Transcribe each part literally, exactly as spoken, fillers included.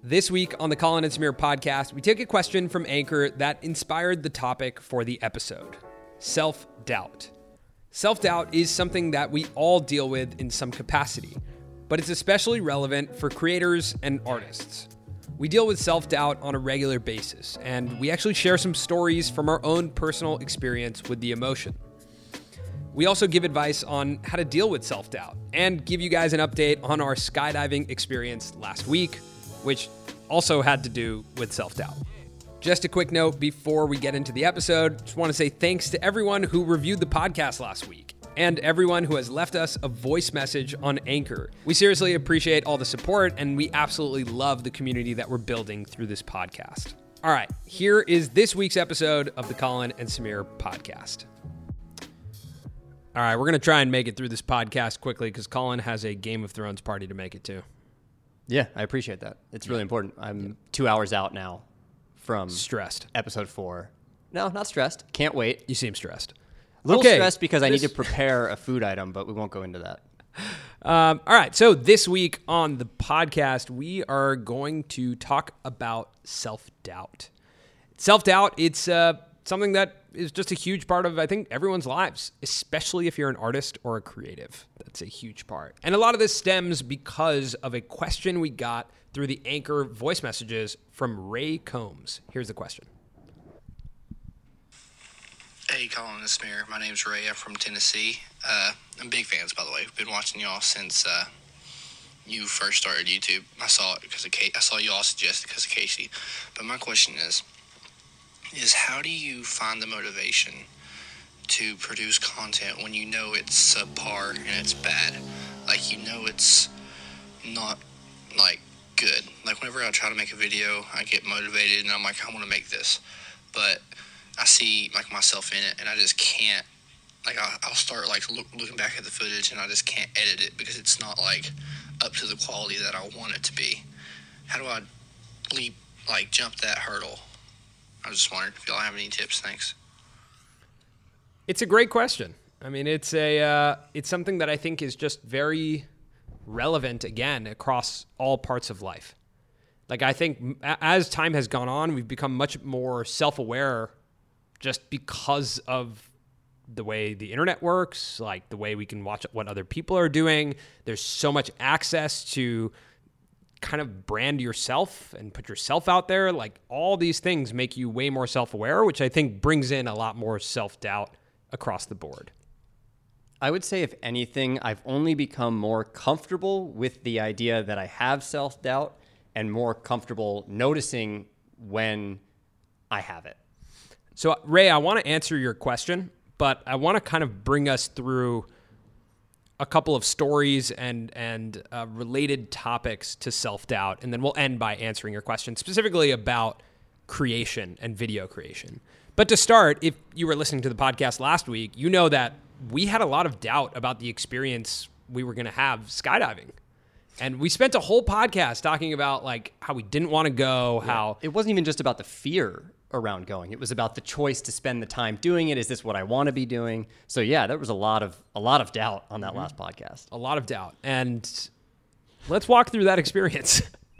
This week on the Colin and Samir podcast, we take a question from Anchor that inspired the topic for the episode: self-doubt. Self-doubt is something that we all deal with in some capacity, but it's especially relevant for creators and artists. We deal with self-doubt on a regular basis, and we actually share some stories from our own personal experience with the emotion. We also give advice on how to deal with self-doubt and give you guys an update on our skydiving experience last week, which also had to do with self-doubt. Just a quick note before we get into the episode, just want to say thanks to everyone who reviewed the podcast last week and everyone who has left us a voice message on Anchor. We seriously appreciate all the support, and we absolutely love the community that we're building through this podcast. All right, here is this week's episode of the Colin and Samir podcast. All right, we're going to try and make it through this podcast quickly because Colin has a Game of Thrones party to make it to. Yeah, I appreciate that. It's really important. I'm two hours out now from Stressed. episode four. No, not stressed. Can't wait. You seem stressed. A little Okay, stressed because I this- need to prepare a food item, but we won't go into that. Um, all right, so this week on the podcast, we are going to talk about self-doubt. Self-doubt, it's uh, something that is just a huge part of, I think, everyone's lives, especially if you're an artist or a creative. That's a huge part. And a lot of this stems because of a question we got through the Anchor voice messages from Ray Combs. Here's the question. Hey, Colin and Samir. My name's Ray. I'm from Tennessee. Uh, I'm big fans, by the way. I've been watching y'all since uh, you first started YouTube. I saw it because of Casey. I saw y'all suggest it because of Casey. But my question is, is how do you find the motivation to produce content when you know it's subpar and it's bad? Like, you know it's not, like, good. Like, whenever I try to make a video, I get motivated and I'm like, I want to make this. But I see, like, myself in it and I just can't, like, I'll, I'll start, like, look, looking back at the footage and I just can't edit it because it's not, like, up to the quality that I want it to be. How do I leap, like, jump that hurdle? I was just wondering if y'all have any tips. Thanks. It's a great question. I mean, it's a uh, it's something that I think is just very relevant, again, across all parts of life. Like, I think as time has gone on, we've become much more self-aware just because of the way the internet works, like the way we can watch what other people are doing. There's so much access to kind of brand yourself and put yourself out there. Like, all these things make you way more self-aware, which I think brings in a lot more self-doubt across the board. I would say, if anything, I've only become more comfortable with the idea that I have self-doubt and more comfortable noticing when I have it. So, Ray, I want to answer your question, but I want to kind of bring us through a couple of stories and and uh, related topics to self-doubt, and then we'll end by answering your question specifically about creation and video creation. But to start, if you were listening to the podcast last week, you know that we had a lot of doubt about the experience we were going to have skydiving. And we spent a whole podcast talking about, like, how we didn't want to go, Yeah. how... It wasn't even just about the fear around going. It was about the choice to spend the time doing it. Is this what I want to be doing? So yeah, there was a lot of a lot of doubt on that mm-hmm. last podcast. A lot of doubt. And let's walk through that experience.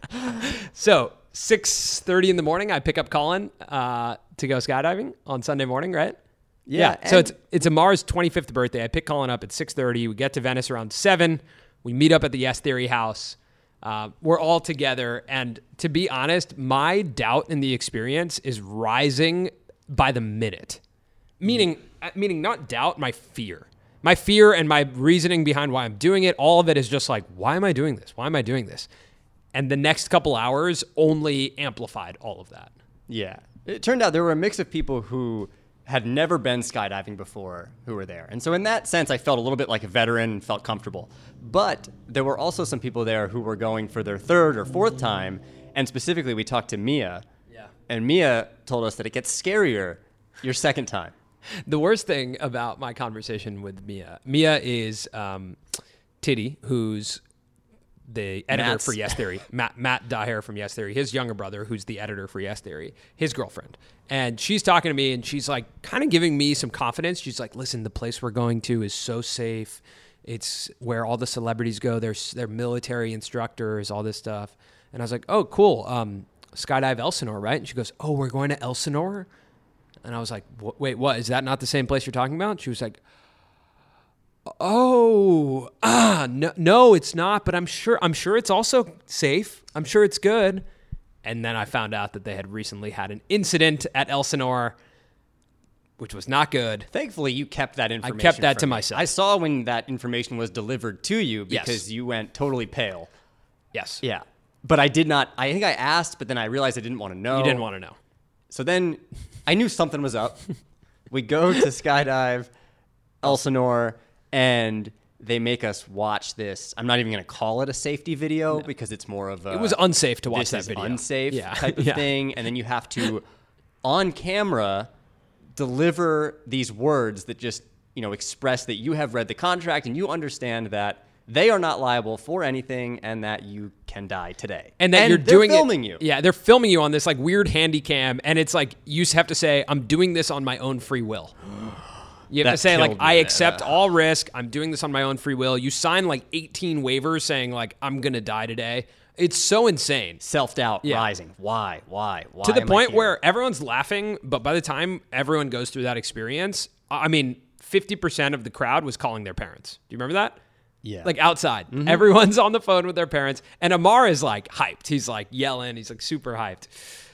So six thirty in the morning, I pick up Colin uh, to go skydiving on Sunday morning, right? Yeah. yeah. So it's it's Amar's twenty-fifth birthday. I pick Colin up at six thirty. We get to Venice around seven. We meet up at the Yes Theory house. Uh, we're all together. And to be honest, my doubt in the experience is rising by the minute. Meaning, meaning not doubt, my fear. My fear and my reasoning behind why I'm doing it, all of it is just like, why am I doing this? Why am I doing this? And the next couple hours only amplified all of that. Yeah. It turned out there were a mix of people who had never been skydiving before who were there. And so in that sense, I felt a little bit like a veteran and felt comfortable. But there were also some people there who were going for their third or fourth time. And specifically, we talked to Mia. Yeah. And Mia told us that it gets scarier your second time. The worst thing about my conversation with Mia, Mia is um, Titty, who's the editor Matt's. for Yes Theory, Matt Matt Daher from Yes Theory, his younger brother, who's the editor for Yes Theory, his girlfriend. And she's talking to me, and she's like kind of giving me some confidence. She's like, listen, the place we're going to is so safe. It's where all the celebrities go. They're, they're military instructors, all this stuff. And I was like, oh, cool. Um, skydive Elsinore, right? And she goes, oh, we're going to Elsinore? And I was like, wait, what? Is that not the same place you're talking about? She was like, oh, ah, no, no, it's not. But I'm sure, I'm sure it's also safe. I'm sure it's good. And then I found out that they had recently had an incident at Elsinore, which was not good. Thankfully, you kept that information. I kept that from to me. myself. I saw when that information was delivered to you because Yes. you went totally pale. Yes. Yeah. But I did not, I think I asked, but then I realized I didn't want to know. You didn't want to know. So then I knew something was up. We go to skydive Elsinore, and they make us watch this. I'm not even going to call it a safety video no. because it's more of a... It was unsafe to watch this that is video. unsafe yeah. type of yeah. thing. And then you have to, on camera, deliver these words that just, you know, express that you have read the contract and you understand that they are not liable for anything and that you can die today. And that and you're they're doing filming it, you. Yeah, they're filming you on this like weird handy cam, and it's like you have to say, I'm doing this on my own free will. You have That to say, like, killed me, I man. accept all risk. I'm doing this on my own free will. You sign like eighteen waivers saying like, I'm going to die today. It's so insane. Self-doubt Yeah. rising. Why? Why? Why? To the am I point here? where everyone's laughing, but by the time everyone goes through that experience, I mean, fifty percent of the crowd was calling their parents. Do you remember that? Yeah. Like outside. Mm-hmm. Everyone's on the phone with their parents. And Amar is like hyped. He's like yelling. He's like super hyped.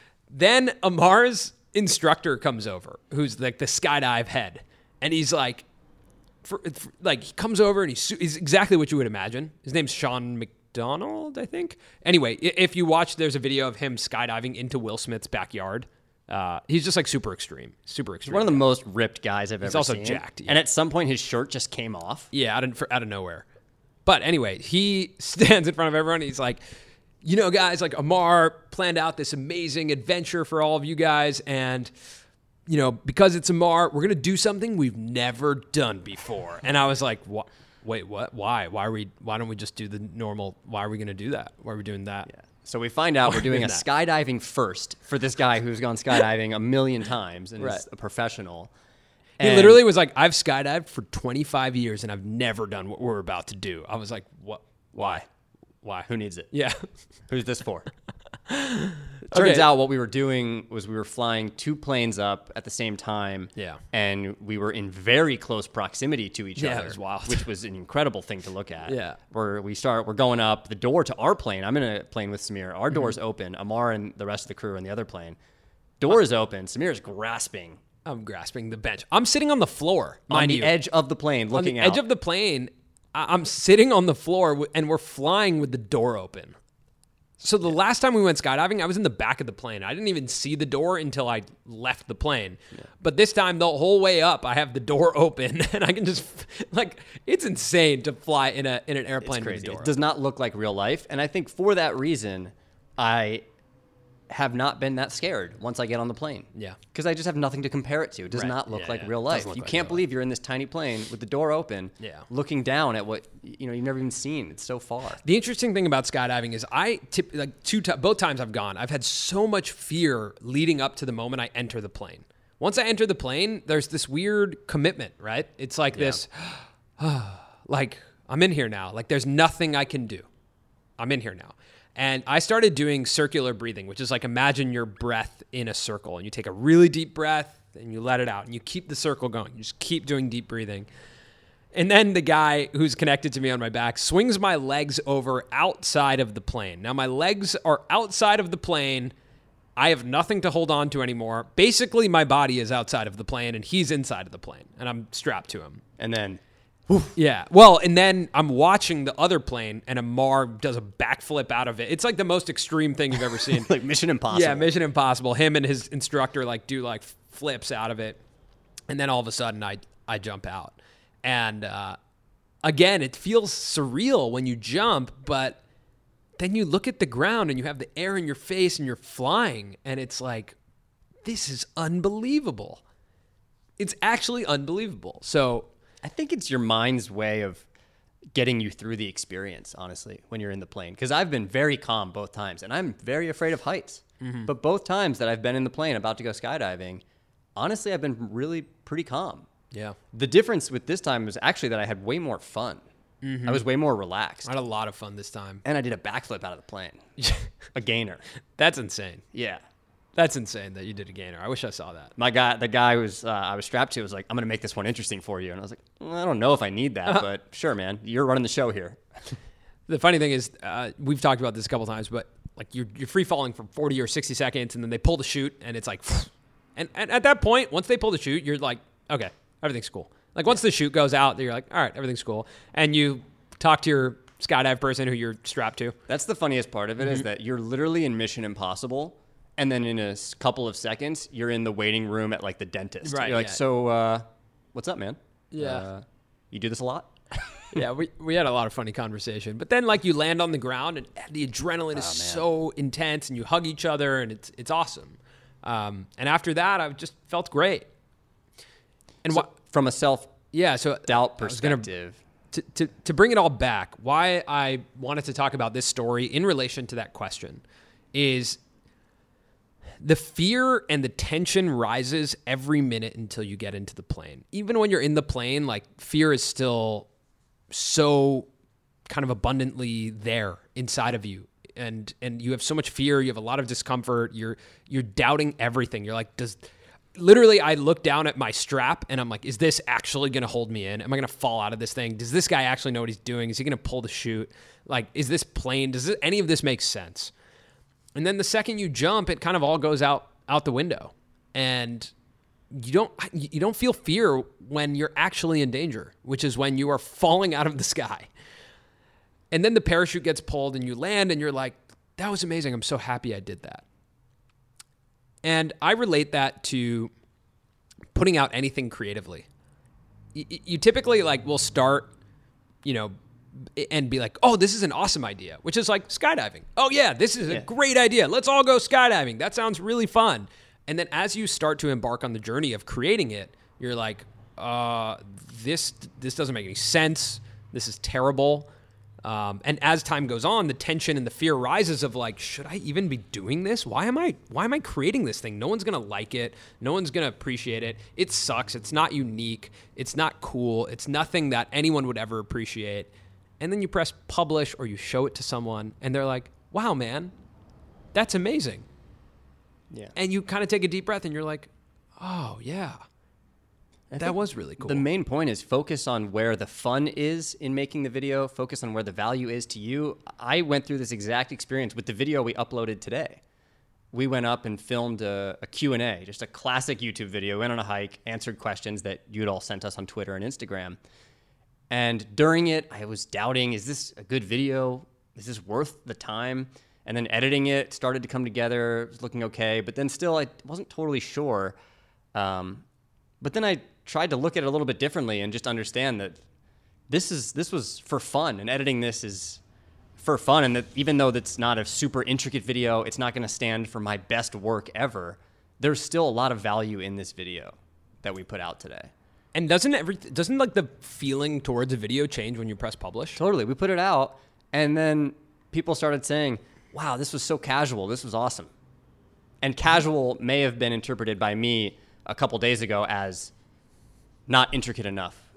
Then Amar's instructor comes over, who's like the skydive head. And he's like, for, for, like he comes over and he's, he's exactly what you would imagine. His name's Sean McDonald, I think. Anyway, if you watch, there's a video of him skydiving into Will Smith's backyard. Uh, he's just like super extreme, super extreme. One of the most ripped guys I've He's ever also seen. jacked, yeah. And at some point, his shirt just came off. Yeah, out of, out of nowhere. But anyway, he stands in front of everyone. And he's like, you know, guys, like Amar planned out this amazing adventure for all of you guys. And, you know, because it's Amar, we're going to do something we've never done before. And I was like, what? Wait, what? Why? Why are we, why don't we just do the normal? Why are we going to do that? Why are we doing that? Yeah. So we find out we're doing a that. skydiving first for this guy who's gone skydiving a million times and Right. is a professional. He And literally was like, I've skydived for twenty-five years and I've never done what we're about to do. I was like, what? Why? Why? Who needs it? Yeah. Who's this for? Turns Okay. out what we were doing was we were flying two planes up at the same time. Yeah. And we were in very close proximity to each Yeah, other. it was wild. Which was an incredible thing to look at. Yeah. Where we start, we're going up the door to our plane. I'm in a plane with Samir. Our door's Mm-hmm. open. Amar and the rest of the crew are in the other plane. Door is open. Samir's grasping I'm grasping the bench. I'm sitting on the floor, on mind the you. edge of the plane, on looking the out. edge of the plane. I- I'm sitting on the floor w- and we're flying with the door open. So the last time we went skydiving, I was in the back of the plane. I didn't even see the door until I left the plane. Yeah. But this time, the whole way up, I have the door open, and I can just like it's insane to fly in a in an airplane It's with crazy. the door It does not look like real life. And I think for that reason, I have not been that scared once I get on the plane. Yeah. Because I just have nothing to compare it to. It does Right. not look Yeah, like yeah. real Doesn't life. look You like can't real believe you're in this tiny plane with the door open, Yeah. looking down at what you know you've never even seen. It's so far. The interesting thing about skydiving is I tip like two ti- both times I've gone, I've had so much fear leading up to the moment I enter the plane. Once I enter the plane, there's this weird commitment, right? It's like this, like I'm in here now. Like there's nothing I can do. I'm in here now. And I started doing circular breathing, which is like imagine your breath in a circle and you take a really deep breath and you let it out and you keep the circle going. You just keep doing deep breathing. And then the guy who's connected to me on my back swings my legs over outside of the plane. Now my legs are outside of the plane. I have nothing to hold on to anymore. Basically, my body is outside of the plane and he's inside of the plane and I'm strapped to him. And then Yeah. Well, and then I'm watching the other plane and Amar does a backflip out of it. It's like the most extreme thing you've ever seen. like Mission Impossible. Yeah, Mission Impossible. Him and his instructor like do like flips out of it. And then all of a sudden I, I jump out. And uh, again, it feels surreal when you jump, but then you look at the ground and you have the air in your face and you're flying. And it's like, this is unbelievable. It's actually unbelievable. So I think it's your mind's way of getting you through the experience, honestly, when you're in the plane. Because I've been very calm both times, and I'm very afraid of heights. Mm-hmm. But both times that I've been in the plane about to go skydiving, honestly, I've been really pretty calm. yeah. The difference with this time was actually that I had way more fun. Mm-hmm. I was way more relaxed. I had a lot of fun this time. And I did a backflip out of the plane. A gainer. That's insane. Yeah. That's insane that you did a gainer. I wish I saw that. My guy, the guy was uh, I was strapped to was like, I'm going to make this one interesting for you. And I was like, well, I don't know if I need that, uh-huh. but sure, man. You're running the show here. The funny thing is, uh, we've talked about this a couple times, but like you're, you're free falling for forty or sixty seconds, and then they pull the chute, and it's like, and, and at that point, once they pull the chute, you're like, okay, everything's cool. Like once the chute goes out, you're like, all right, everything's cool. And you talk to your skydive person who you're strapped to. That's the funniest part of it, mm-hmm. is that you're literally in Mission Impossible, and then in a couple of seconds, you're in the waiting room at like the dentist. Right. You're like, yeah. so uh, what's up, man? Yeah. Uh, you do this a lot? Yeah, we, we had a lot of funny conversation. But then like you land on the ground and the adrenaline is oh, so intense and you hug each other and it's it's awesome. Um, and after that, I just felt great. And so, wh- from a self yeah, so doubt perspective. To, to, to bring it all back, why I wanted to talk about this story in relation to that question is the fear and the tension rises every minute until you get into the plane. Even when you're in the plane, like fear is still so kind of abundantly there inside of you. And and you have so much fear, you have a lot of discomfort, you're you're doubting everything. You're like, does literally I look down at my strap and I'm like, is this actually gonna hold me in? Am I gonna fall out of this thing? Does this guy actually know what he's doing? Is he gonna pull the chute? Like, is this plane, does it, any of this make sense? And then the second you jump, it kind of all goes out out the window. And you don't you don't feel fear when you're actually in danger, which is when you are falling out of the sky. And then the parachute gets pulled and you land and you're like, that was amazing. I'm so happy I did that. And I relate that to putting out anything creatively. You, you typically like will start, you know, and be like, oh, this is an awesome idea, which is like skydiving. Oh yeah, this is a yeah. great idea. Let's all go skydiving. That sounds really fun. And then as you start to embark on the journey of creating it, you're like, uh, this this doesn't make any sense. This is terrible. Um, and as time goes on, the tension and the fear rises of like, should I even be doing this? Why am I why am I creating this thing? No one's gonna like it. No one's gonna appreciate it. It sucks. It's not unique. It's not cool. It's nothing that anyone would ever appreciate. And then you press publish or you show it to someone and they're like, wow, man, that's amazing. Yeah. And you kind of take a deep breath and you're like, oh, yeah, I that was really cool. The main point is focus on where the fun is in making the video. Focus on where the value is to you. I went through this exact experience with the video we uploaded today. We went up and filmed a, a Q and A, just a classic YouTube video. Went on a hike, answered questions that you'd all sent us on Twitter and Instagram. And during it, I was doubting, is this a good video? Is this worth the time? And then editing it started to come together. It was looking okay. But then still, I wasn't totally sure. Um, but then I tried to look at it a little bit differently and just understand that this is this was for fun. And editing this is for fun. And that even though that's not a super intricate video, it's not going to stand for my best work ever. There's still a lot of value in this video that we put out today. And doesn't every doesn't like the feeling towards a video change when you press publish? Totally. We put it out, and then people started saying, wow, this was so casual. This was awesome. And casual may have been interpreted by me a couple days ago as not intricate enough,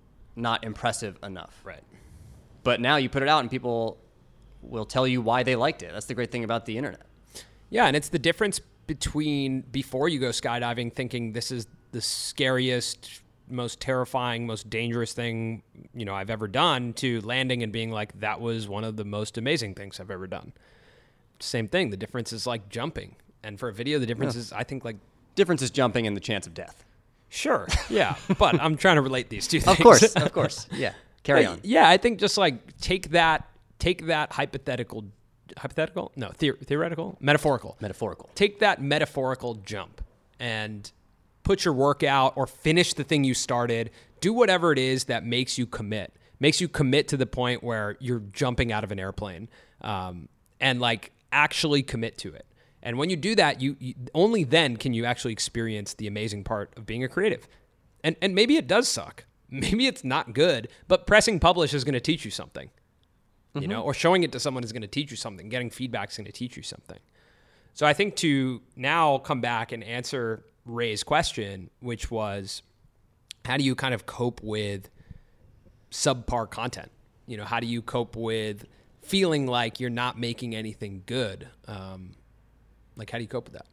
not impressive enough. Right. But now you put it out, and people will tell you why they liked it. That's the great thing about the internet. Yeah, and it's the difference between before you go skydiving thinking this is the scariest, most terrifying, most dangerous thing, you know, I've ever done, to landing and being like, that was one of the most amazing things I've ever done. Same thing. The difference is like jumping. And for a video, the difference yeah. is, I think, like... Difference is jumping and the chance of death. Sure. Yeah. But I'm trying to relate these two things. Of course. Of course. Yeah. Carry but, on. Yeah. I think just like take that, take that hypothetical, hypothetical? No, the- theoretical? Metaphorical. Metaphorical. Take that metaphorical jump and put your work out or finish the thing you started. Do whatever it is that makes you commit. Makes you commit to the point where you're jumping out of an airplane, um, and like actually commit to it. And when you do that, you, you only then can you actually experience the amazing part of being a creative. And and maybe it does suck. Maybe it's not good, but pressing publish is going to teach you something. Mm-hmm. You know, or showing it to someone is going to teach you something. Getting feedback is going to teach you something. So I think to now come back and answer Ray's question, which was, how do you kind of cope with subpar content? you know, how do you cope with feeling like you're not making anything good? Um, like, how do you cope with that?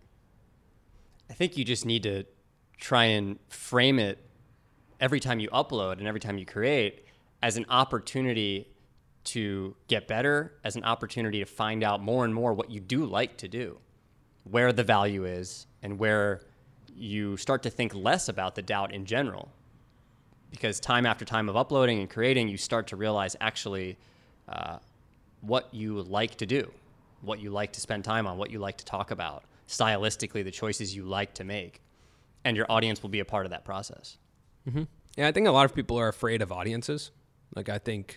I think you just need to try and frame it every time you upload and every time you create as an opportunity to get better, as an opportunity to find out more and more what you do like to do, where the value is, and where you start to think less about the doubt in general. Because time after time of uploading and creating, you start to realize actually uh, what you like to do, what you like to spend time on, what you like to talk about, stylistically, the choices you like to make. And your audience will be a part of that process. Mm-hmm. Yeah, I think a lot of people are afraid of audiences. Like, I think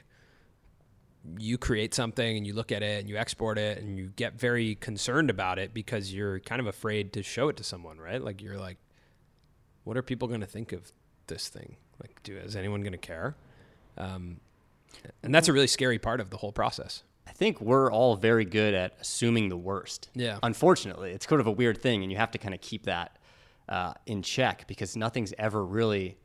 you create something and you look at it and you export it and you get very concerned about it because you're kind of afraid to show it to someone, right? Like, you're like, what are people going to think of this thing? Like, do, is anyone going to care? Um, and that's a really scary part of the whole process. I think we're all very good at assuming the worst. Yeah. Unfortunately, it's sort of a weird thing, and you have to kind of keep that uh, in check because nothing's ever really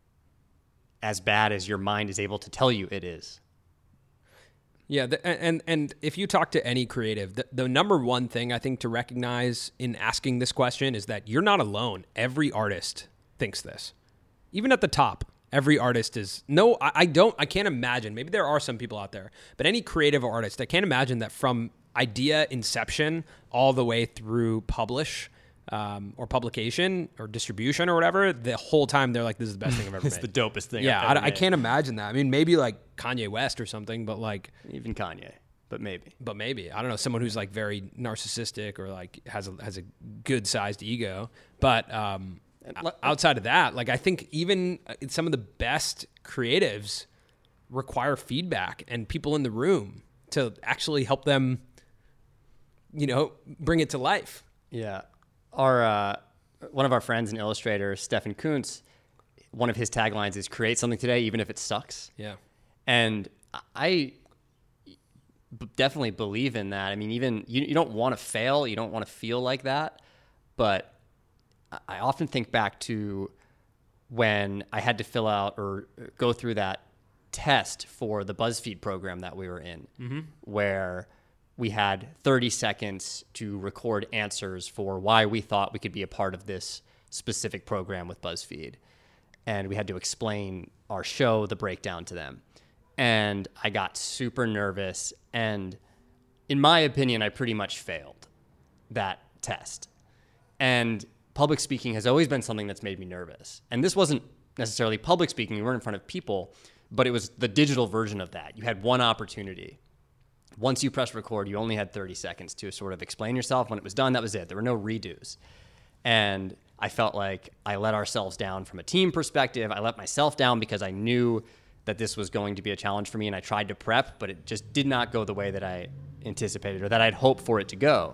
as bad as your mind is able to tell you it is. Yeah, the, and and if you talk to any creative, the, the number one thing I think to recognize in asking this question is that you're not alone. Every artist thinks this. Even at the top, every artist is, no, I, I don't, I can't imagine, maybe there are some people out there, but any creative artist, I can't imagine that from idea inception all the way through publish um, or publication or distribution or whatever, the whole time they're like, this is the best thing I've ever It's made. the dopest thing Yeah, I've ever I, I made. can't imagine that. I mean, maybe like Kanye West or something, but like, Even Kanye, but maybe. but maybe, I don't know, someone who's like very narcissistic or like has a, has a good sized ego. But um, outside of that, like, I think even some of the best creatives require feedback and people in the room to actually help them, you know, bring it to life. Yeah. Our uh, one of our friends and illustrators, Stefan Kuntz, one of his taglines is create something today, even if it sucks. Yeah. And I b- definitely believe in that. I mean, even you, you don't want to fail. You don't want to feel like that. But I often think back to when I had to fill out or go through that test for the BuzzFeed program that we were in, mm-hmm. where we had thirty seconds to record answers for why we thought we could be a part of this specific program with BuzzFeed. And we had to explain our show, the breakdown to them. And I got super nervous. And in my opinion, I pretty much failed that test. And public speaking has always been something that's made me nervous. And this wasn't necessarily public speaking. We weren't in front of people, but it was the digital version of that. You had one opportunity. Once you press record, you only had thirty seconds to sort of explain yourself. When it was done, that was it. There were no redos. And I felt like I let ourselves down from a team perspective. I let myself down because I knew that this was going to be a challenge for me, and I tried to prep, but it just did not go the way that I anticipated or that I'd hoped for it to go.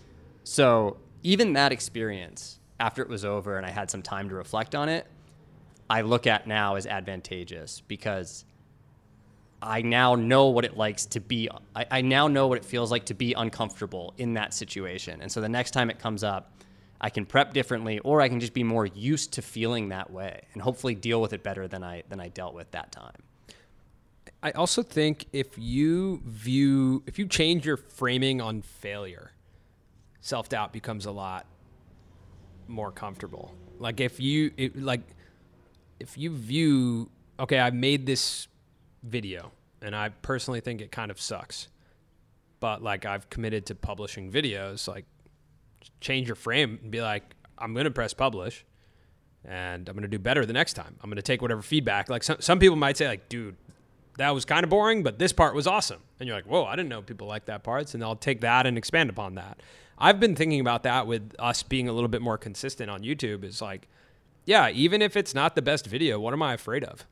So even that experience, after it was over and I had some time to reflect on it, I look at now as advantageous because I now know what it likes to be. I, I now know what it feels like to be uncomfortable in that situation. And so the next time it comes up, I can prep differently, or I can just be more used to feeling that way and hopefully deal with it better than I than I dealt with that time. I also think if you view, if you change your framing on failure, self-doubt becomes a lot more comfortable. Like if you, it, like, if you view, okay, I made this video and I personally think it kind of sucks, but like I've committed to publishing videos, like change your frame and be like, I'm going to press publish and I'm going to do better the next time. I'm going to take whatever feedback. Like some, some people might say like, dude, that was kind of boring, but this part was awesome. And you're like, whoa, I didn't know people like that parts. And I'll take that and expand upon that. I've been thinking about that with us being a little bit more consistent on YouTube is like, yeah, even if it's not the best video, what am I afraid of?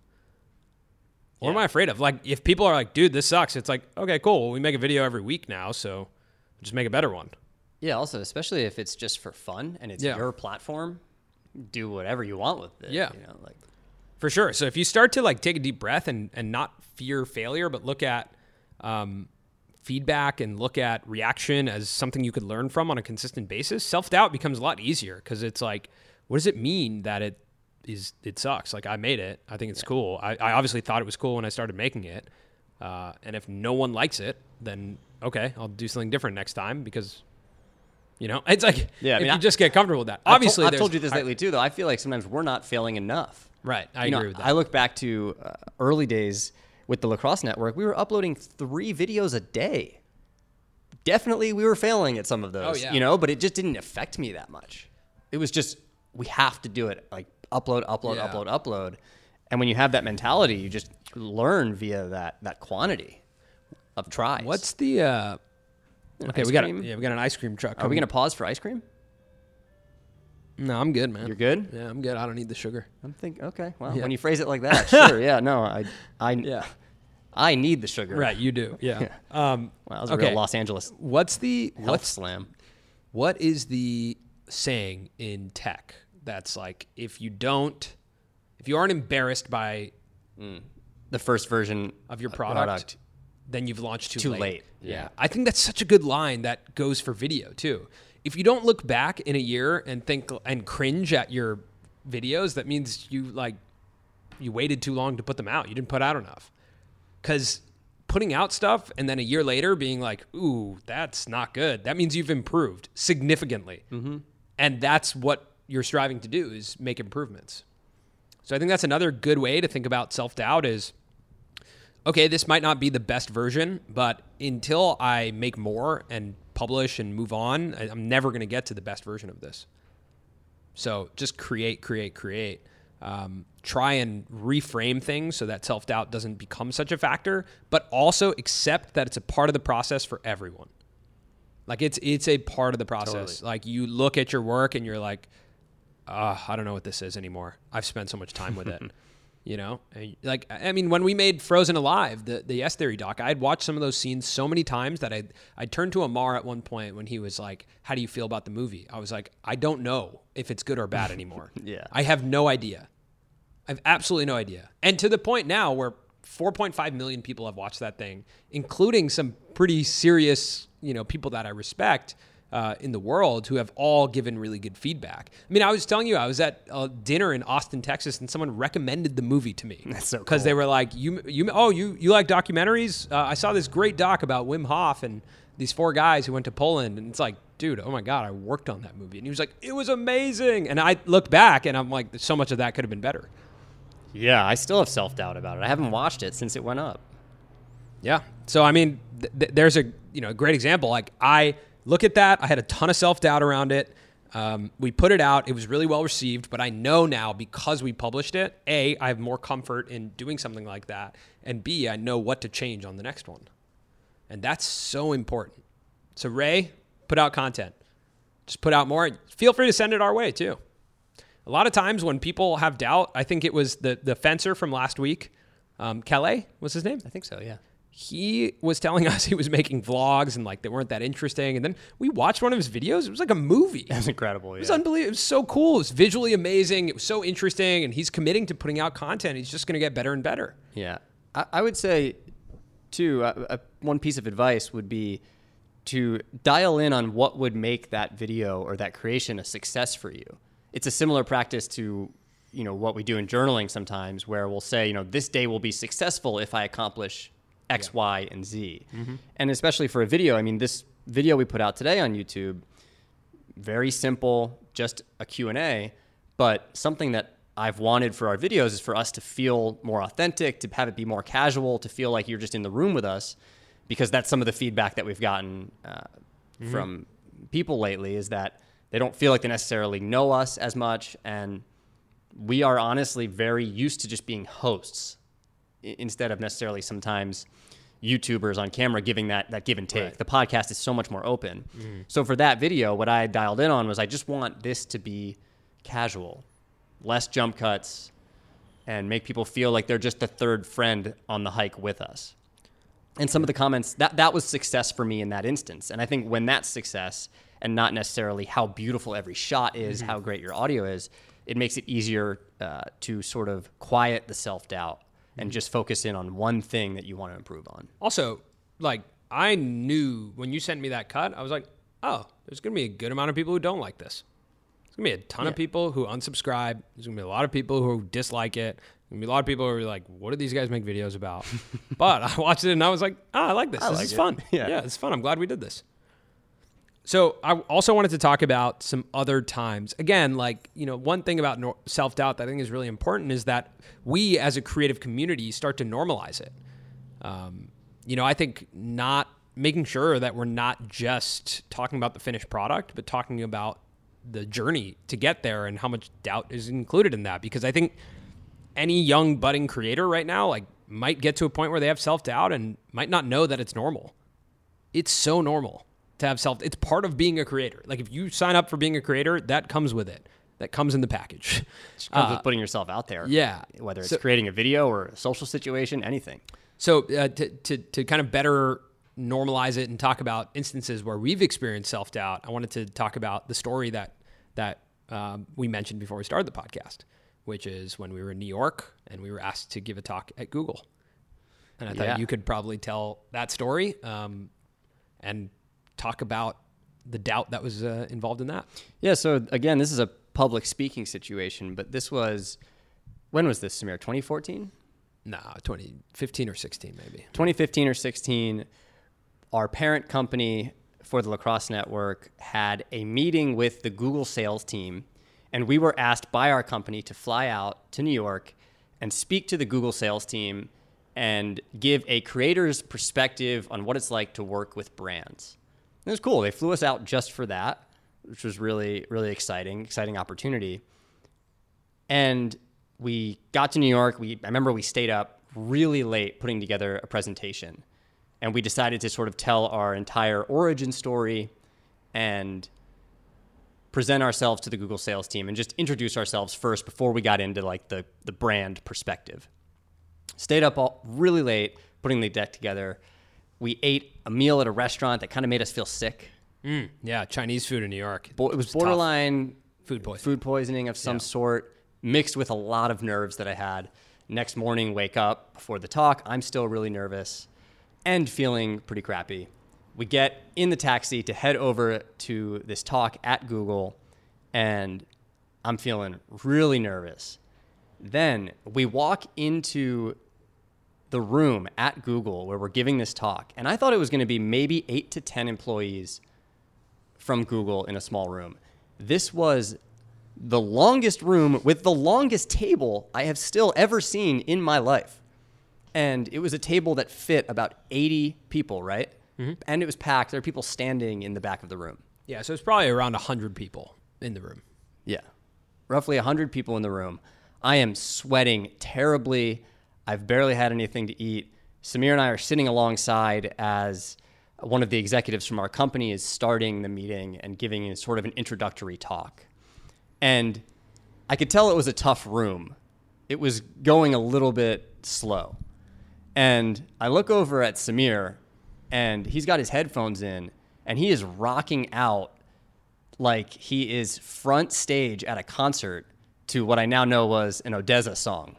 What yeah. am I afraid of? Like if people are like, dude, this sucks. It's like, okay, cool. Well, we make a video every week now. So just make a better one. Yeah. Also, especially if it's just for fun and it's yeah. your platform, do whatever you want with it. Yeah. You know, like for sure. So if you start to like take a deep breath and, and not fear failure, but look at, um, feedback and look at reaction as something you could learn from on a consistent basis, self-doubt becomes a lot easier because it's like, what does it mean that it is, it sucks? Like I made it. I think it's yeah. cool. I, I obviously thought it was cool when I started making it. Uh, and if no one likes it, then okay, I'll do something different next time because, you know, it's like Yeah, I if mean, you I- just get comfortable with that. I've Obviously, told, I've there's- told you this I- lately too, though. I feel like sometimes we're not failing enough. Right, I You know, agree with that. I look back to uh, early days with the Lacrosse Network. We were uploading three videos a day. Definitely, we were failing at some of those. Oh, yeah. You know, but it just didn't affect me that much. It was just we have to do it. Like upload, upload, Yeah. upload, upload. And when you have that mentality, you just learn via that that quantity of tries. What's the? Uh, okay, ice we got a, cream? yeah, we got an ice cream truck. Are we gonna pause for ice cream? No, I'm good, man. You're good. Yeah, I'm good. I don't need the sugar. I'm thinking. Okay. Well, Yeah. when you phrase it like that, sure. Yeah. No. I. I. Yeah. I need the sugar. Right, you do. Yeah. Um, Wow, that was a okay. real Los Angeles What's the health what's slam. what is the saying in tech that's like if you don't if you aren't embarrassed by The first version of your uh, product, then you've launched too, Too late. late, Yeah. yeah. I think that's such a good line that goes for video too. If you don't look back in a year and think and cringe at your videos, that means you like you waited too long to put them out. You didn't put out enough. Cuz putting out stuff and then a year later being like, "Ooh, that's not good." That means you've improved significantly. Mm-hmm. And that's what you're striving to do is make improvements. So I think that's another good way to think about self-doubt is okay, this might not be the best version, but until I make more and publish and move on, I- I'm never going to get to the best version of this. So just create, create, create. Um, try and reframe things so that self-doubt doesn't become such a factor, but also accept that it's a part of the process for everyone. Like it's it's a part of the process. Totally. Like you look at your work and you're like, uh, I don't know what this is anymore. I've spent so much time with it. You know, And, like I mean, when we made Frozen Alive, the the S Theory doc, I had watched some of those scenes so many times that I I turned to Amar at one point when he was like, "How do you feel about the movie?" I was like, "I don't know if it's good or bad anymore. Yeah. I have no idea. I have absolutely no idea." And to the point now where four point five million people have watched that thing, including some pretty serious, you know, people that I respect. Uh, in the world who have all given really good feedback. I mean, I was telling you, I was at a dinner in Austin, Texas, and someone recommended the movie to me. That's so Because cool. they were like, "You, you, oh, you, you like documentaries? Uh, I saw this great doc about Wim Hof and these four guys who went to Poland." And it's like, dude, oh my God, I worked on that movie. And he was like, "It was amazing." And I looked back and I'm like, so much of that could have been better. Yeah, I still have self-doubt about it. I haven't watched it since it went up. Yeah. So I mean, th- th- there's a you know a great example. Like I look at that, I had a ton of self doubt around it. Um, we put it out; it was really well received. But I know now because we published it, A, I have more comfort in doing something like that, and B, I know what to change on the next one, and that's so important. So Ray, put out content. Just put out more. Feel free to send it our way too. A lot of times when people have doubt, I think it was the the fencer from last week, um, Calais was his name. I think so, yeah. He was telling us he was making vlogs and like they weren't that interesting. And then we watched one of his videos. It was like a movie. That's incredible, It was yeah. unbelievable. It was so cool. It was visually amazing. It was so interesting. And he's committing to putting out content. He's just going to get better and better. Yeah. I, I would say, too, uh, uh, one piece of advice would be to dial in on what would make that video or that creation a success for you. It's a similar practice to, you know, what we do in journaling sometimes where we'll say, you know, this day will be successful if I accomplish X, Yeah. Y, and Z. And especially for a video, I mean, this video we put out today on YouTube, very simple, just a Q and A, but something that I've wanted for our videos is for us to feel more authentic, to have it be more casual, to feel like you're just in the room with us, because that's some of the feedback that we've gotten uh, from people lately is that they don't feel like they necessarily know us as much, and we are honestly very used to just being hosts i- instead of necessarily sometimes YouTubers on camera giving that, that give and take. Right. The podcast is so much more open. So for that video, what I dialed in on was I just want this to be casual, less jump cuts, and make people feel like they're just the third friend on the hike with us. And some of the comments, that, that was success for me in that instance. And I think when that's success and not necessarily how beautiful every shot is, how great your audio is, it makes it easier uh, to sort of quiet the self-doubt and just focus in on one thing that you want to improve on. Also, like I knew when you sent me that cut, I was like, oh, there's going to be a good amount of people who don't like this. There's going to be a ton of Yeah. people who unsubscribe. There's going to be a lot of people who dislike it. I mean, a lot of people are like, what do these guys make videos about? But I watched it and I was like, oh, I like this. I this like is it. fun. Yeah. yeah, it's fun. I'm glad we did this. So I also wanted to talk about some other times. Again, like, you know, one thing about no- self-doubt that I think is really important is that we as a creative community start to normalize it. Um, you know, I think not making sure that we're not just talking about the finished product, but talking about the journey to get there and how much doubt is included in that. Because I think any young budding creator right now, like, might get to a point where they have self-doubt and might not know that it's normal. It's so normal to have self. It's part of being a creator. Like, if you sign up for being a creator, that comes with it. That comes in the package. It comes Uh, with putting yourself out there. yeah. Whether it's So- creating a video or a social situation, anything. So uh, to, to, to kind of better normalize it and talk about instances where we've experienced self-doubt, I wanted to talk about the story that, that um, we mentioned before we started the podcast, which is when we were in New York and we were asked to give a talk at Google. And I thought Yeah. you could probably tell that story um, and talk about the doubt that was uh, involved in that. Yeah, so again, this is a public speaking situation, but this was, when was this, Samir? twenty fourteen? No, twenty fifteen or sixteen maybe. twenty fifteen or sixteen, our parent company for the Lacrosse Network had a meeting with the Google sales team, and we were asked by our company to fly out to New York and speak to the Google sales team and give a creator's perspective on what it's like to work with brands. It was cool. They flew us out just for that, which was really, really exciting, exciting opportunity. And we got to New York. We I remember we stayed up really late putting together a presentation. And we decided to sort of tell our entire origin story and present ourselves to the Google sales team and just introduce ourselves first before we got into like the, the brand perspective. Stayed up all really late putting the deck together. We ate a meal at a restaurant that kind of made us feel sick. Mm, yeah, Chinese food in New York. Bo- it was It's tough. borderline Food poisoning. food poisoning of some Yeah. sort, mixed with a lot of nerves that I had. Next morning, wake up before the talk. I'm still really nervous and feeling pretty crappy. We get in the taxi to head over to this talk at Google, and I'm feeling really nervous. Then we walk into the room at Google where we're giving this talk, and I thought it was going to be maybe eight to ten employees from Google in a small room. This was the longest room with the longest table I have still ever seen in my life. And it was a table that fit about eighty people, right? Mm-hmm. And it was packed. There were people standing in the back of the room. Yeah, so it's probably around one hundred people in the room. Yeah. Roughly one hundred people in the room. I am sweating terribly. I've barely had anything to eat. Samir and I are sitting alongside as one of the executives from our company is starting the meeting and giving a sort of an introductory talk. And I could tell it was a tough room. It was going a little bit slow. And I look over at Samir, and he's got his headphones in, and he is rocking out like he is front stage at a concert to what I now know was an ODESZA song.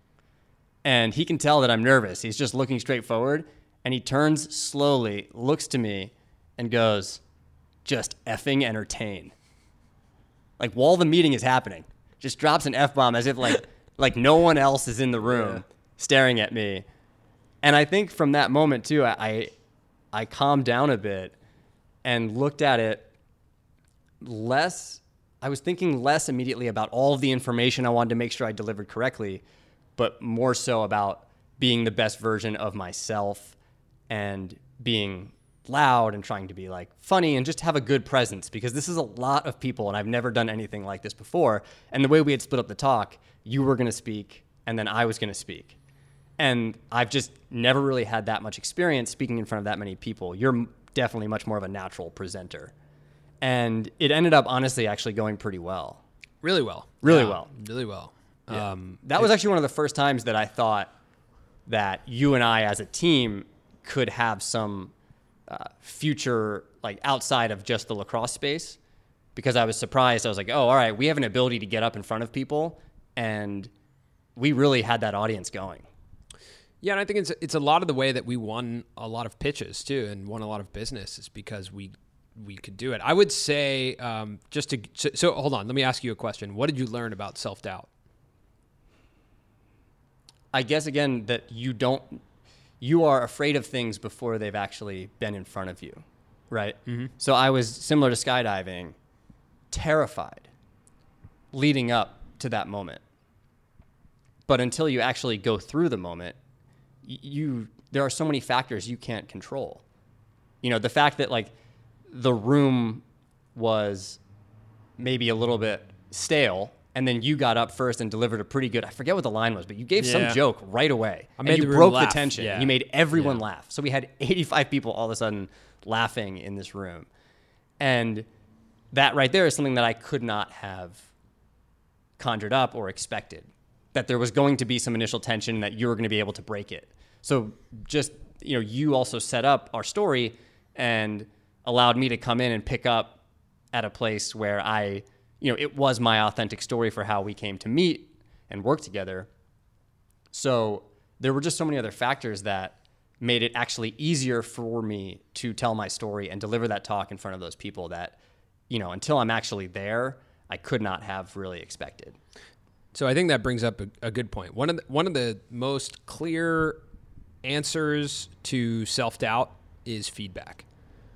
And he can tell that I'm nervous. He's just looking straight forward, and he turns slowly, looks to me, and goes, "Just effing entertain." Like, while the meeting is happening, just drops an F-bomb as if like like no one else is in the room Yeah. staring at me. And I think from that moment too, I, I I calmed down a bit and looked at it less. I was thinking less immediately about all of the information I wanted to make sure I delivered correctly, but more so about being the best version of myself and being loud and trying to be like funny and just have a good presence, because this is a lot of people and I've never done anything like this before. And the way we had split up the talk, you were going to speak and then I was going to speak. And I've just never really had that much experience speaking in front of that many people. You're definitely much more of a natural presenter. And it ended up honestly actually going pretty well. Really well. Really Yeah, well. Really well. Yeah. Um, that was actually one of the first times that I thought that you and I as a team could have some uh, future, like outside of just the lacrosse space, because I was surprised. I was like, oh, all right, we have an ability to get up in front of people, and we really had that audience going. Yeah, and I think it's it's a lot of the way that we won a lot of pitches too, and won a lot of business is because we we could do it. I would say um, just to so, so hold on, let me ask you a question. What did you learn about self-doubt? I guess, again, that you don't, you are afraid of things before they've actually been in front of you, right? Mm-hmm. So I was, similar to skydiving, terrified leading up to that moment. But until you actually go through the moment, you there are so many factors you can't control. You know, the fact that like the room was maybe a little bit stale, and then you got up first and delivered a pretty good, I forget what the line was, but you gave Yeah. some joke right away. I made and you the room broke laugh. the tension. Yeah. You made everyone Yeah. laugh. So we had eighty-five people all of a sudden laughing in this room. And that right there is something that I could not have conjured up or expected. That there was going to be some initial tension, that you were going to be able to break it. So just, you know, you also set up our story and allowed me to come in and pick up at a place where I, you know, it was my authentic story for how we came to meet and work together. So there were just so many other factors that made it actually easier for me to tell my story and deliver that talk in front of those people that, you know, until I'm actually there, I could not have really expected. So I think that brings up a, a good point. One of the, one of the most clear answers to self-doubt is feedback.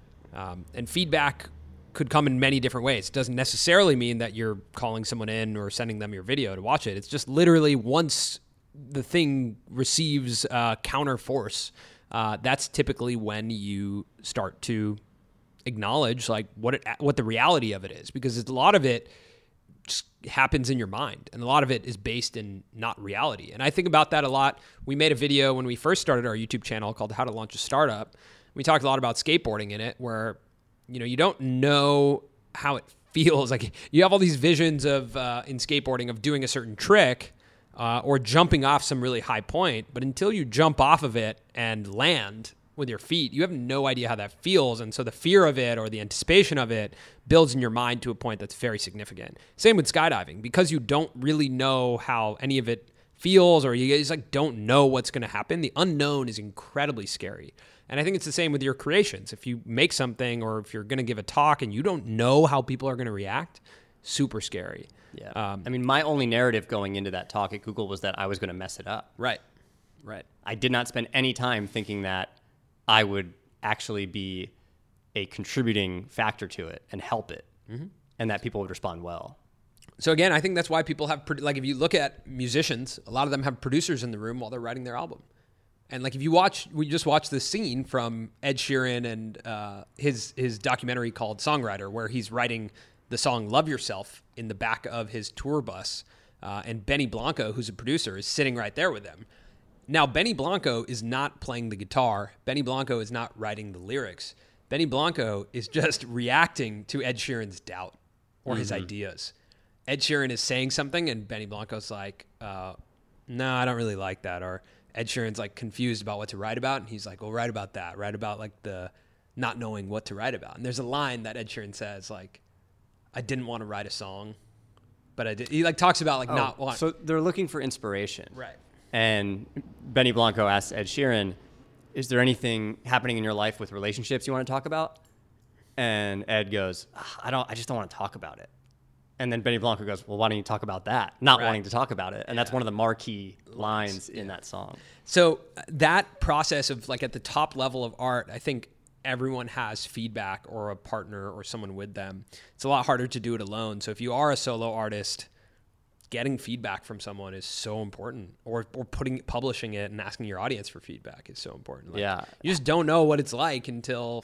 Um, and feedback could come in many different ways. It doesn't necessarily mean that you're calling someone in or sending them your video to watch it. It's just literally once the thing receives uh, counter force, uh, that's typically when you start to acknowledge like what it, what the reality of it is, because a lot of it just happens in your mind, and a lot of it is based in not reality. And I think about that a lot. We made a video when we first started our YouTube channel called How to Launch a Startup. We talked a lot about skateboarding in it, where, you know, you don't know how it feels. Like you have all these visions of uh, in skateboarding of doing a certain trick uh, or jumping off some really high point, but until you jump off of it and land with your feet, you have no idea how that feels. And so the fear of it or the anticipation of it builds in your mind to a point that's very significant. Same with skydiving, because you don't really know how any of it feels, or you just like don't know what's going to happen. The unknown is incredibly scary. And I think it's the same with your creations. If you make something, or if you're going to give a talk and you don't know how people are going to react, super scary. Yeah. Um, I mean, my only narrative going into that talk at Google was that I was going to mess it up. right. Right. I did not spend any time thinking that I would actually be a contributing factor to it and help it, mm-hmm. and that people would respond well. So again, I think that's why people have, like, if you look at musicians, a lot of them have producers in the room while they're writing their album. And like, if you watch, we just watched this scene from Ed Sheeran and uh, his his documentary called Songwriter, where he's writing the song Love Yourself in the back of his tour bus. Uh, and Benny Blanco, who's a producer, is sitting right there with him. Now, Benny Blanco is not playing the guitar. Benny Blanco is not writing the lyrics. Benny Blanco is just reacting to Ed Sheeran's doubt or mm-hmm. his ideas. Ed Sheeran is saying something, and Benny Blanco's like, uh, no, I don't really like that. Or Ed Sheeran's like confused about what to write about, and he's like, well, write about that. Write about like the not knowing what to write about. And there's a line that Ed Sheeran says, like, I didn't want to write a song, but I did. He like talks about like oh, not want. So they're looking for inspiration. Right. And Benny Blanco asked Ed Sheeran, is there anything happening in your life with relationships you want to talk about? And Ed goes, I don't, I just don't want to talk about it. And then Benny Blanco goes, well, why don't you talk about that? Not right. wanting to talk about it. And yeah. that's one of the marquee lines, lines in yeah. that song. So that process of like at the top level of art, I think everyone has feedback or a partner or someone with them. It's a lot harder to do it alone. So if you are a solo artist, getting feedback from someone is so important, or or putting publishing it and asking your audience for feedback is so important. Like, yeah. You just don't know what it's like until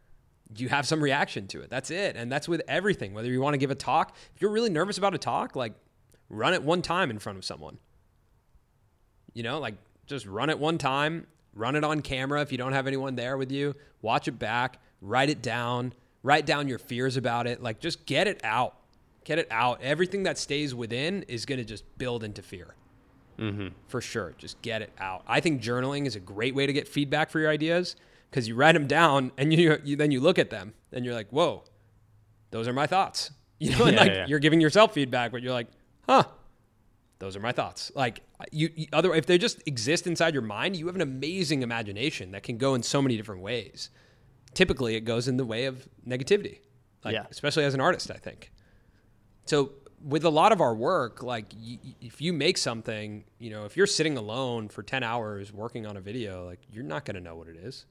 you have some reaction to it. That's it. And that's with everything. Whether you want to give a talk, if you're really nervous about a talk, like run it one time in front of someone. You know, like just run it one time, run it on camera if you don't have anyone there with you, watch it back, write it down, write down your fears about it. Like just get it out. Get it out. Everything that stays within is going to just build into fear. Mm-hmm. For sure. Just get it out. I think journaling is a great way to get feedback for your ideas, because you write them down and you, you then you look at them and you're like, whoa, those are my thoughts. You know, and yeah, like yeah. you're giving yourself feedback, but you're like, huh, those are my thoughts. Like you, you other if they just exist inside your mind, you have an amazing imagination that can go in so many different ways. Typically, it goes in the way of negativity, like yeah. especially as an artist, I think. So with a lot of our work, like y- if you make something, you know, if you're sitting alone for ten hours working on a video, like you're not going to know what it is.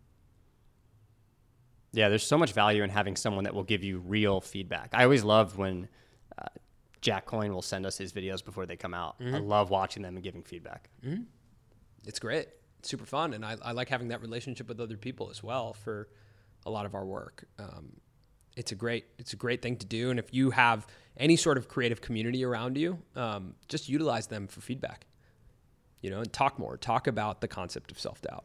Yeah, there's so much value in having someone that will give you real feedback. I always love when uh, Jack Coyne will send us his videos before they come out. Mm-hmm. I love watching them and giving feedback. Mm-hmm. It's great. It's super fun. And I, I like having that relationship with other people as well for a lot of our work. Um, it's a great, it's a great thing to do. And if you have any sort of creative community around you, um, just utilize them for feedback, you know, and talk more, talk about the concept of self-doubt.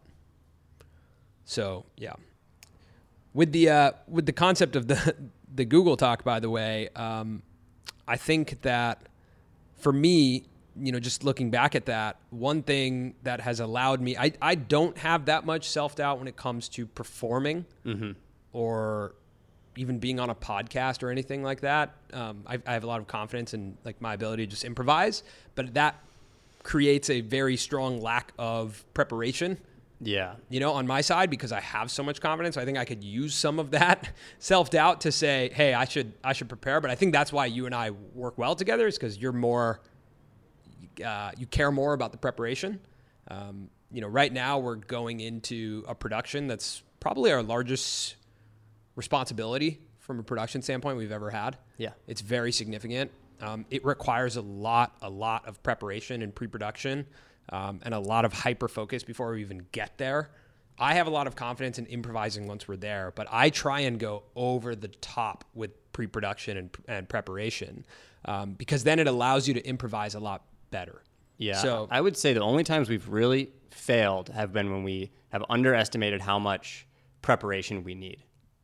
So yeah. With the uh, with the concept of the the Google talk, by the way, um, I think that for me, you know, just looking back at that, one thing that has allowed me, I, I don't have that much self-doubt when it comes to performing mm-hmm. or even being on a podcast or anything like that. Um, I, I have a lot of confidence in like my ability to just improvise, but that creates a very strong lack of preparation. Yeah. You know, on my side, because I have so much confidence, I think I could use some of that self-doubt to say, hey, I should I should prepare. But I think that's why you and I work well together, is because you're more, uh, you care more about the preparation. Um, you know, right now we're going into a production that's probably our largest responsibility from a production standpoint we've ever had. Yeah. It's very significant. Um, it requires a lot, a lot of preparation and pre-production. Um, and a lot of hyper focus before we even get there. I have a lot of confidence in improvising once we're there, but I try and go over the top with pre-production and, and preparation um, because then it allows you to improvise a lot better. Yeah, so I would say the only times we've really failed have been when we have underestimated how much preparation we need.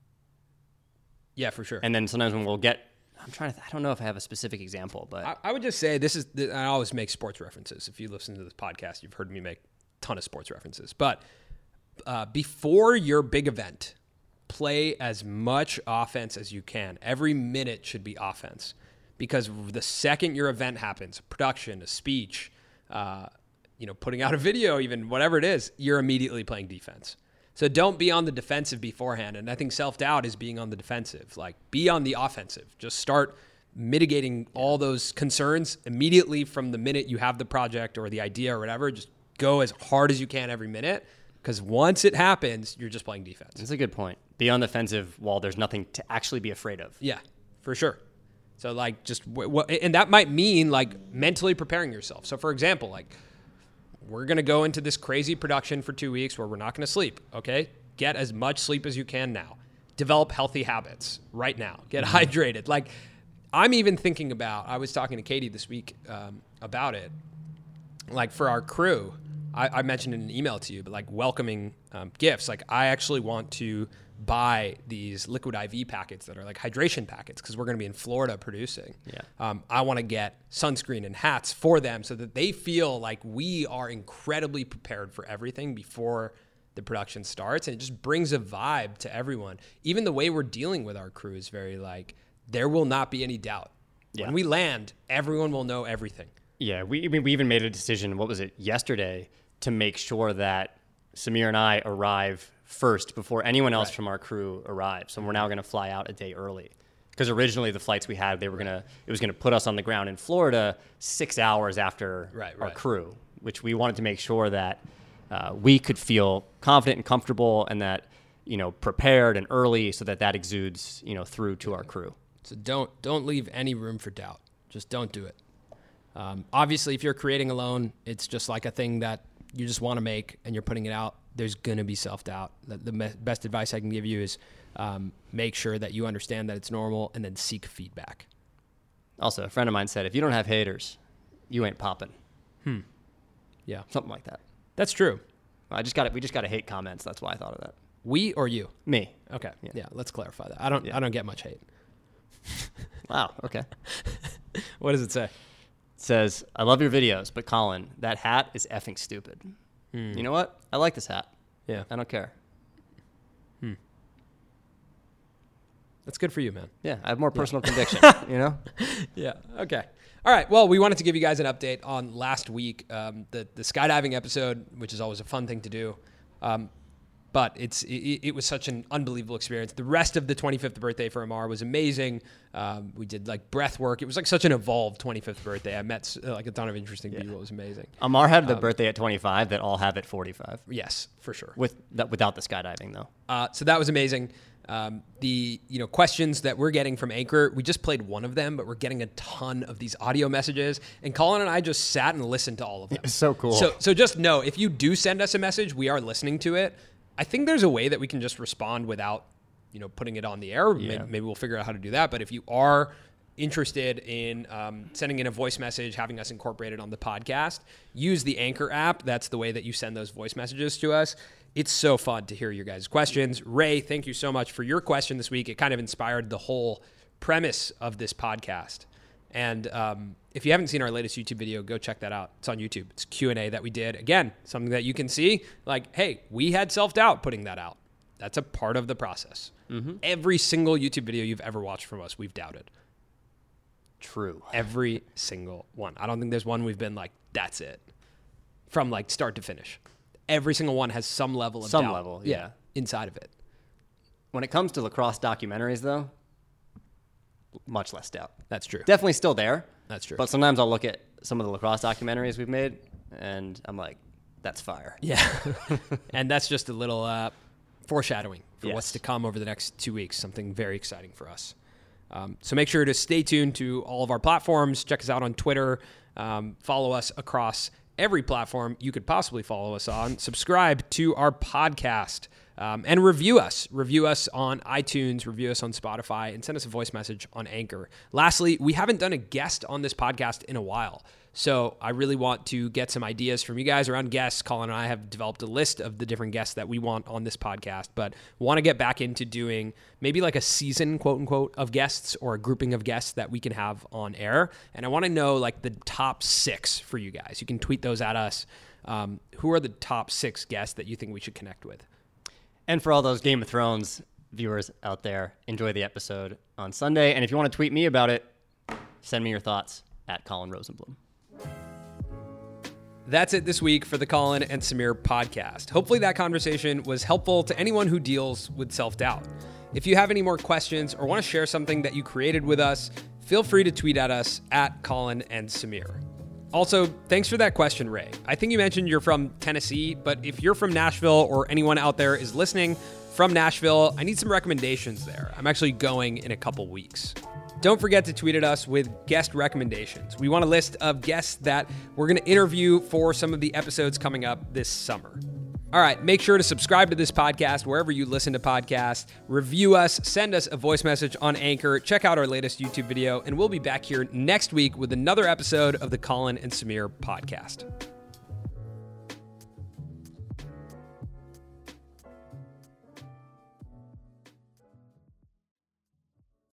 Yeah, for sure. And then sometimes when we'll get I'm trying to, th- I don't know if I have a specific example, but I, I would just say this is, I always make sports references. If you listen to this podcast, you've heard me make a ton of sports references. But uh, before your big event, play as much offense as you can. Every minute should be offense, because the second your event happens, production, a speech, uh, you know, putting out a video, even whatever it is, you're immediately playing defense. So don't be on the defensive beforehand. And I think self-doubt is being on the defensive. Like, be on the offensive. Just start mitigating all those concerns immediately from the minute you have the project or the idea or whatever. Just go as hard as you can every minute, because once it happens, you're just playing defense. That's a good point. Be on the offensive while there's nothing to actually be afraid of. Yeah, for sure. So, like, just w- w- and that might mean, like, mentally preparing yourself. So, for example, like, we're going to go into this crazy production for two weeks where we're not going to sleep, okay? Get as much sleep as you can now. Develop healthy habits right now. Get mm-hmm. hydrated. Like, I'm even thinking about, I was talking to Katie this week um, about it. Like, for our crew, I, I mentioned in an email to you, but, like, welcoming um, gifts. Like, I actually want to buy these liquid I V packets that are like hydration packets, because we're going to be in Florida producing. Yeah. Um, I want to get sunscreen and hats for them so that they feel like we are incredibly prepared for everything before the production starts. And it just brings a vibe to everyone. Even the way we're dealing with our crew is very like, there will not be any doubt. Yeah. When we land, everyone will know everything. Yeah. We, I mean, we even made a decision, what was it, yesterday, to make sure that Samir and I arrive first before anyone else right. from our crew arrives. So we're now going to fly out a day early, because originally the flights we had, they were going to, it was going to put us on the ground in Florida six hours after right, our right. crew, which we wanted to make sure that uh, we could feel confident and comfortable, and that, you know, prepared and early, so that that exudes, you know, through to our crew. So don't, don't leave any room for doubt. Just don't do it. Um, obviously, if you're creating alone, it's just like a thing that you just want to make and you're putting it out. There's going to be self-doubt. The, the me- best advice I can give you is um, make sure that you understand that it's normal, and then seek feedback. Also, a friend of mine said, if you don't have haters, you ain't popping. Hmm. Yeah. Something like that. That's true. I just got it. We just got to hate comments. That's why I thought of that. We or you? Me. Okay. Yeah. yeah let's clarify that. I don't, yeah. I don't get much hate. Wow. Okay. What does it say? It says, I love your videos, but Colin, that hat is effing stupid. Hmm. You know what? I like this hat. Yeah. I don't care. Hmm. That's good for you, man. Yeah. I have more personal yeah. conviction, you know? Yeah. Okay. All right. Well, we wanted to give you guys an update on last week, um, the, the skydiving episode, which is always a fun thing to do. Um, but it's it, it was such an unbelievable experience. The rest of the twenty-fifth birthday for Amar was amazing. Um, we did like breath work. It was like such an evolved twenty-fifth birthday. I met uh, like a ton of interesting yeah. people. It was amazing. Amar had the um, birthday at twenty-five that all have at forty-five. Yes, for sure. With that, without the skydiving though. Uh, so that was amazing. Um, the you know questions that we're getting from Anchor, we just played one of them, but we're getting a ton of these audio messages. And Colin and I just sat and listened to all of them. It's so cool. So so just know, if you do send us a message, we are listening to it. I think there's a way that we can just respond without you know putting it on the air. Yeah. Maybe, maybe we'll figure out how to do that. But if you are interested in um, sending in a voice message, having us incorporated on the podcast, use the Anchor app. That's the way that you send those voice messages to us. It's so fun to hear your guys' questions. Ray, thank you so much for your question this week. It kind of inspired the whole premise of this podcast. And um, if you haven't seen our latest YouTube video, go check that out. It's on YouTube. It's a Q and A that we did. Again, something that you can see. Like, hey, we had self-doubt putting that out. That's a part of the process. Mm-hmm. Every single YouTube video you've ever watched from us, we've doubted. True. Every single one. I don't think there's one we've been like, that's it. From like start to finish. Every single one has some level of some doubt. level, yeah. yeah, inside of it. When it comes to lacrosse documentaries, though, much less doubt. That's true. Definitely still there. That's true. But sometimes I'll look at some of the lacrosse documentaries we've made, and I'm like, that's fire. Yeah. And that's just a little uh, foreshadowing for yes. what's to come over the next two weeks. Something very exciting for us. Um, so make sure to stay tuned to all of our platforms. Check us out on Twitter. Um, follow us across every platform you could possibly follow us on. Subscribe to our podcast um, and review us. Review us on iTunes, review us on Spotify, and send us a voice message on Anchor. Lastly, we haven't done a guest on this podcast in a while. So I really want to get some ideas from you guys around guests. Colin and I have developed a list of the different guests that we want on this podcast, but want to get back into doing maybe like a season, quote unquote, of guests or a grouping of guests that we can have on air. And I want to know like the top six for you guys. You can tweet those at us. Um, who are the top six guests that you think we should connect with? And for all those Game of Thrones viewers out there, enjoy the episode on Sunday. And if you want to tweet me about it, send me your thoughts at Colin Rosenblum. That's it this week for the Colin and Samir podcast. Hopefully that conversation was helpful to anyone who deals with self-doubt. If you have any more questions or want to share something that you created with us, feel free to tweet at us at Colin and Samir. Also, thanks for that question, Ray. I think you mentioned you're from Tennessee, but if you're from Nashville or anyone out there is listening from Nashville, I need some recommendations there. I'm actually going in a couple weeks. Don't forget to tweet at us with guest recommendations. We want a list of guests that we're going to interview for some of the episodes coming up this summer. All right, make sure to subscribe to this podcast wherever you listen to podcasts. Review us, send us a voice message on Anchor, check out our latest YouTube video, and we'll be back here next week with another episode of the Colin and Samir podcast.